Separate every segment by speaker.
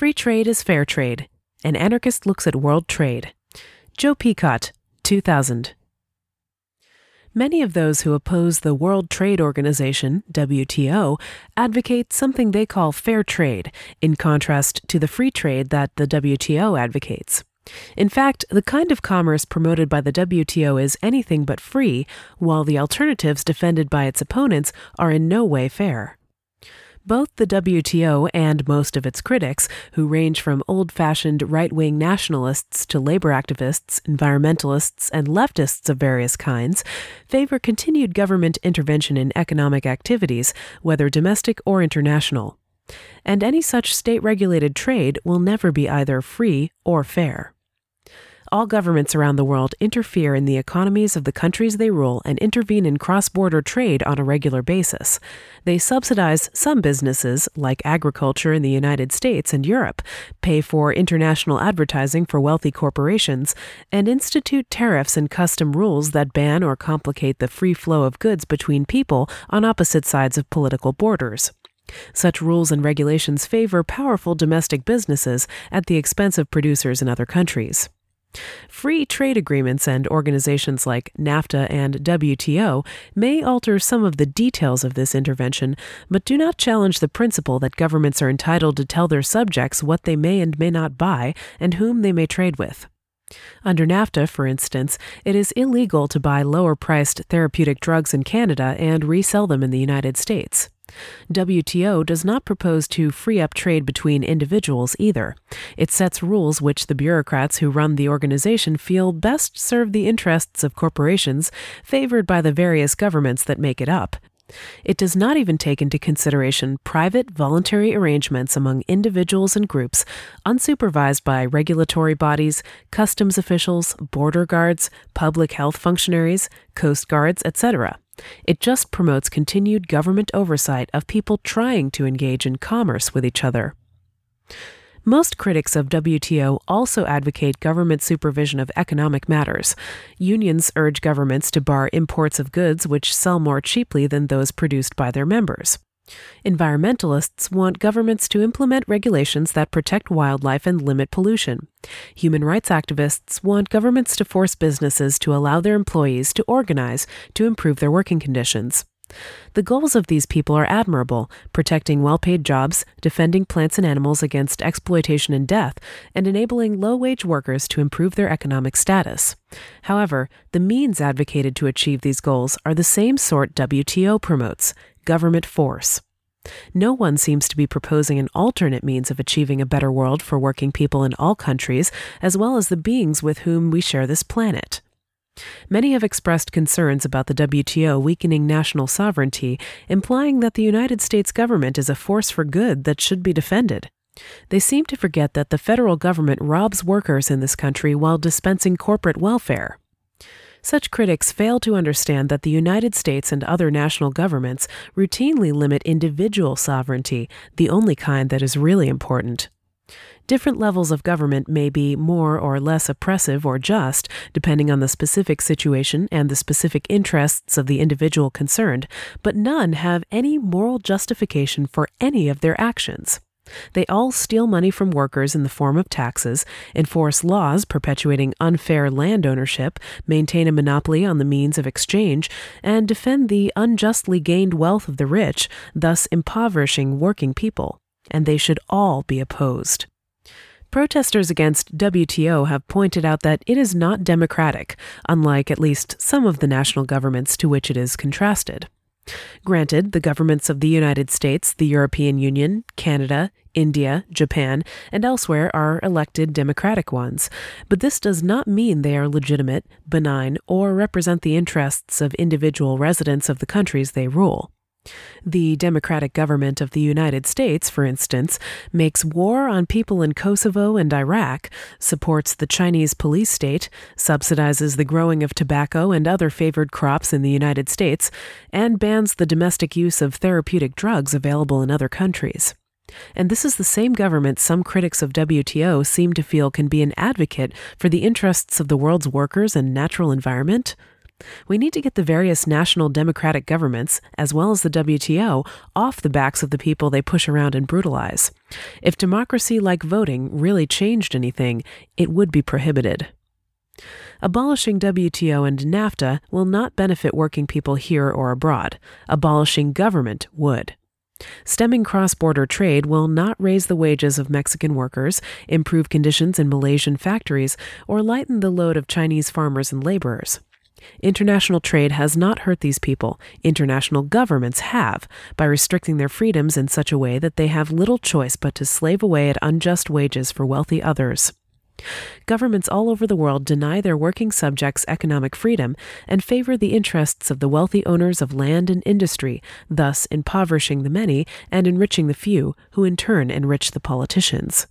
Speaker 1: Free Trade is Fair Trade. An Anarchist Looks at World Trade. Joe Picott, 2000. Many of those who oppose the World Trade Organization, WTO, advocate something they call fair trade, in contrast to the free trade that the WTO advocates. In fact, the kind of commerce promoted by the WTO is anything but free, while the alternatives defended by its opponents are in no way fair. Both the WTO and most of its critics, who range from old-fashioned right-wing nationalists to labor activists, environmentalists, and leftists of various kinds, favor continued government intervention in economic activities, whether domestic or international. And any such state-regulated trade will never be either free or fair. All governments around the world interfere in the economies of the countries they rule and intervene in cross-border trade on a regular basis. They subsidize some businesses, like agriculture in the United States and Europe, pay for international advertising for wealthy corporations, and institute tariffs and custom rules that ban or complicate the free flow of goods between people on opposite sides of political borders. Such rules and regulations favor powerful domestic businesses at the expense of producers in other countries. Free trade agreements and organizations like NAFTA and WTO may alter some of the details of this intervention, but do not challenge the principle that governments are entitled to tell their subjects what they may and may not buy and whom they may trade with. Under NAFTA, for instance, it is illegal to buy lower-priced therapeutic drugs in Canada and resell them in the United States. WTO does not propose to free up trade between individuals either. It sets rules which the bureaucrats who run the organization feel best serve the interests of corporations favored by the various governments that make it up. It does not even take into consideration private, voluntary arrangements among individuals and groups, unsupervised by regulatory bodies, customs officials, border guards, public health functionaries, coast guards, etc. It just promotes continued government oversight of people trying to engage in commerce with each other. Most critics of WTO also advocate government supervision of economic matters. Unions urge governments to bar imports of goods which sell more cheaply than those produced by their members. Environmentalists want governments to implement regulations that protect wildlife and limit pollution. Human rights activists want governments to force businesses to allow their employees to organize to improve their working conditions. The goals of these people are admirable, protecting well-paid jobs, defending plants and animals against exploitation and death, and enabling low-wage workers to improve their economic status. However, the means advocated to achieve these goals are the same sort WTO promotes: government force. No one seems to be proposing an alternate means of achieving a better world for working people in all countries, as well as the beings with whom we share this planet. Many have expressed concerns about the WTO weakening national sovereignty, implying that the United States government is a force for good that should be defended. They seem to forget that the federal government robs workers in this country while dispensing corporate welfare. Such critics fail to understand that the United States and other national governments routinely limit individual sovereignty, the only kind that is really important. Different levels of government may be more or less oppressive or just, depending on the specific situation and the specific interests of the individual concerned, but none have any moral justification for any of their actions. They all steal money from workers in the form of taxes, enforce laws perpetuating unfair land ownership, maintain a monopoly on the means of exchange, and defend the unjustly gained wealth of the rich, thus impoverishing working people. And they should all be opposed. Protesters against WTO have pointed out that it is not democratic, unlike at least some of the national governments to which it is contrasted. Granted, the governments of the United States, the European Union, Canada, India, Japan, and elsewhere are elected democratic ones, but this does not mean they are legitimate, benign, or represent the interests of individual residents of the countries they rule. The democratic government of the United States, for instance, makes war on people in Kosovo and Iraq, supports the Chinese police state, subsidizes the growing of tobacco and other favored crops in the United States, and bans the domestic use of therapeutic drugs available in other countries. And this is the same government some critics of WTO seem to feel can be an advocate for the interests of the world's workers and natural environment? We need to get the various national democratic governments, as well as the WTO, off the backs of the people they push around and brutalize. If democracy, like voting, really changed anything, it would be prohibited. Abolishing WTO and NAFTA will not benefit working people here or abroad. Abolishing government would. Stemming cross-border trade will not raise the wages of Mexican workers, improve conditions in Malaysian factories, or lighten the load of Chinese farmers and laborers. International trade has not hurt these people. International governments have, by restricting their freedoms in such a way that they have little choice but to slave away at unjust wages for wealthy others. Governments all over the world deny their working subjects economic freedom and favor the interests of the wealthy owners of land and industry, thus impoverishing the many and enriching the few, who in turn enrich the politicians.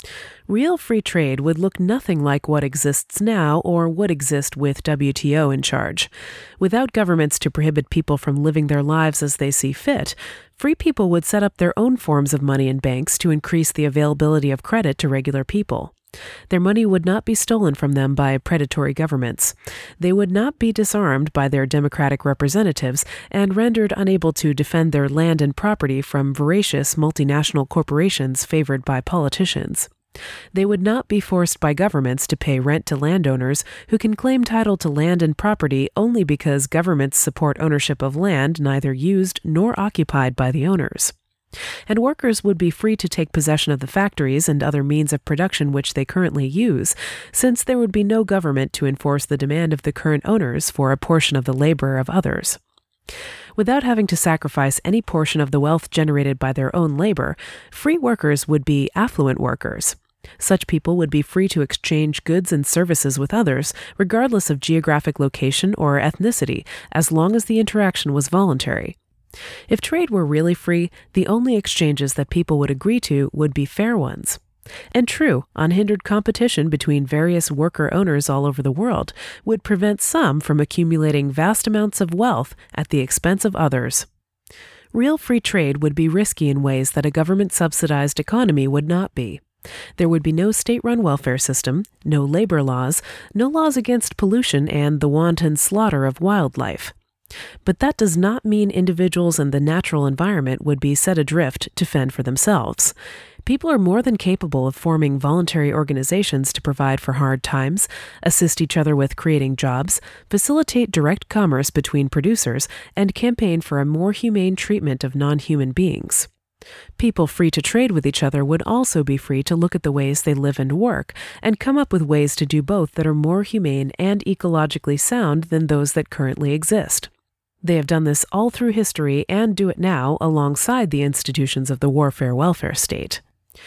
Speaker 1: Real free trade would look nothing like what exists now or would exist with WTO in charge. Without governments to prohibit people from living their lives as they see fit, free people would set up their own forms of money in banks to increase the availability of credit to regular people. Their money would not be stolen from them by predatory governments. They would not be disarmed by their democratic representatives and rendered unable to defend their land and property from voracious multinational corporations favored by politicians. They would not be forced by governments to pay rent to landowners who can claim title to land and property only because governments support ownership of land neither used nor occupied by the owners. And workers would be free to take possession of the factories and other means of production which they currently use, since there would be no government to enforce the demand of the current owners for a portion of the labor of others. Without having to sacrifice any portion of the wealth generated by their own labor, free workers would be affluent workers. Such people would be free to exchange goods and services with others, regardless of geographic location or ethnicity, as long as the interaction was voluntary. If trade were really free, the only exchanges that people would agree to would be fair ones. And true, unhindered competition between various worker owners all over the world would prevent some from accumulating vast amounts of wealth at the expense of others. Real free trade would be risky in ways that a government-subsidized economy would not be. There would be no state-run welfare system, no labor laws, no laws against pollution and the wanton slaughter of wildlife. But that does not mean individuals and the natural environment would be set adrift to fend for themselves. People are more than capable of forming voluntary organizations to provide for hard times, assist each other with creating jobs, facilitate direct commerce between producers, and campaign for a more humane treatment of non-human beings. People free to trade with each other would also be free to look at the ways they live and work, and come up with ways to do both that are more humane and ecologically sound than those that currently exist. They have done this all through history and do it now alongside the institutions of the warfare-welfare state.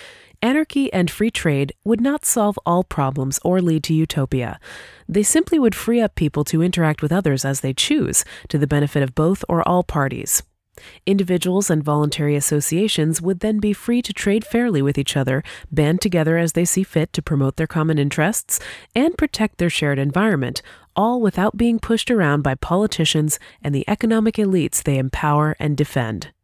Speaker 1: Anarchy and free trade would not solve all problems or lead to utopia. They simply would free up people to interact with others as they choose, to the benefit of both or all parties. Individuals and voluntary associations would then be free to trade fairly with each other, band together as they see fit to promote their common interests, and protect their shared environment, all without being pushed around by politicians and the economic elites they empower and defend.